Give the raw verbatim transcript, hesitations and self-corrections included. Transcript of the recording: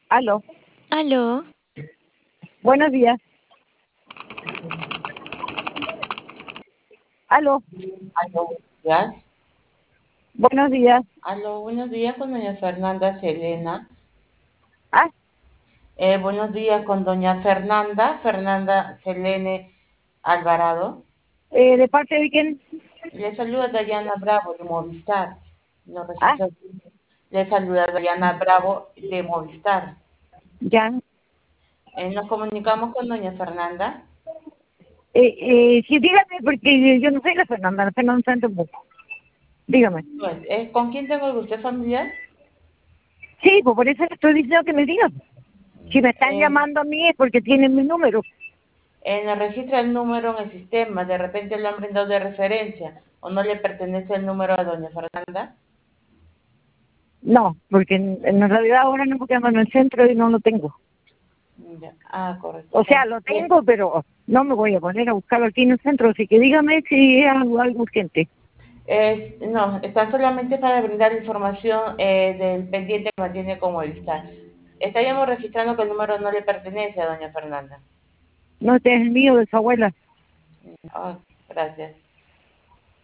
Aló, Aló, buenos días. Aló, Aló, buenos días. buenos días. Aló, buenos días con doña Fernanda Selena. Ah, Eh, buenos días con doña Fernanda, Fernanda Selene Alvarado. eh, ¿de parte de quién? Le saluda Dayana Bravo de Movistar. Nos Ah, registra. Le saluda Dayana Bravo de Movistar. ya. Eh, nos comunicamos con doña Fernanda. Eh, eh, sí, dígame, porque yo no soy la Fernanda, la Fernanda Santos Buco. Dígame. Pues, eh, ¿con quién tengo el gusto familiar? Sí, pues por eso le estoy diciendo que me digan. Si me están Eh, llamando a mí es porque tienen mi número. eh, nos registra el número en el sistema. De repente lo han brindado de referencia. ¿O no le pertenece el número a doña Fernanda? No, porque en, en realidad ahora no me llaman en el centro y no lo tengo. Ya. Ah, correcto. O sea, lo Entonces, tengo, pero no me voy a poner a buscarlo aquí en el centro. Así que dígame si es algo, algo urgente. es, no, está solamente para brindar información eh, del pendiente que mantiene con Movistar. Estaríamos registrando que el número no le pertenece a doña Fernanda. No, este es el mío, de su abuela. Ah, gracias.